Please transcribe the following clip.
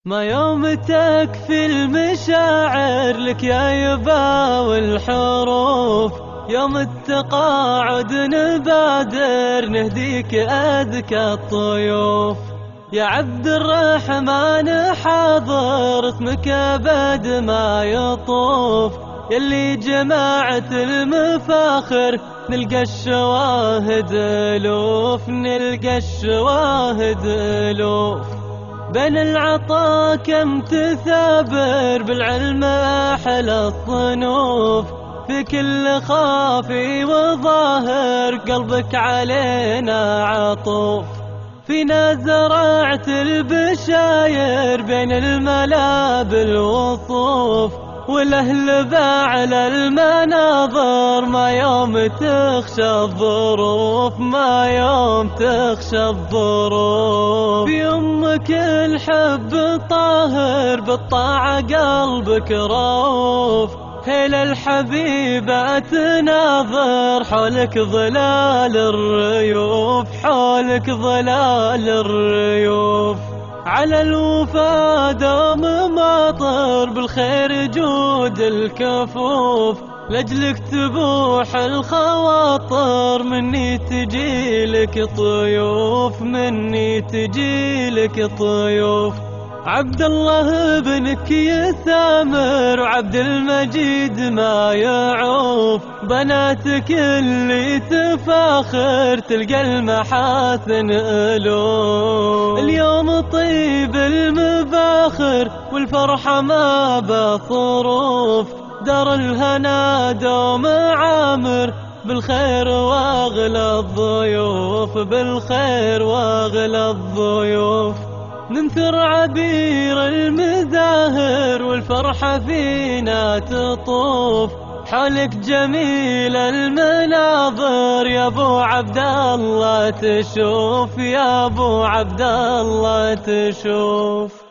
ما يوم تكفي المشاعر لك يا يبا والحروف، يوم التقاعد نبادر نهديك أذكى الطيوف. يا عبد الرحمن حاضر اسمك أبد ما يطوف، يلي جماعة المفاخر نلقى الشواهد ألوف، نلقى الشواهد ألوف. بين العطا كم تثابر بالعلم أحلى الصنوف، في كل خافي وظاهر قلبك علينا عطوف. فينا زرعت البشاير بين الملا بالوصوف، والأهل باعلى المناظر ما يوم تخشى الظروف، ما يوم تخشى الظروف. في أمك الحب طاهر بالطاعة قلبك رؤوف، هيل الحبيبة تناظر حولك ظلال الريوف، حولك ظلال الريوف. على الوفا دوم ماطر بالخير جود الكفوف، لأجلك تبوح الخواطر مني تجيلك طيوف، مني تجيلك طيوف. عبد الله ابنك يثامر وعبد المجيد ما يعوف، بناتك اللي تفاخر تلقى المحاسن ألوف. اليوم طيب المباخر والفرحة ما بصروف، دار الهنا دوم عامر بالخير واغلى الضيوف، بالخير واغلى الضيوف. ننثر عبير المزاهر والفرحة فينا تطوف، حولك جميل المناظر يا ابو عبد الله تشوف، يا ابو عبد الله تشوف.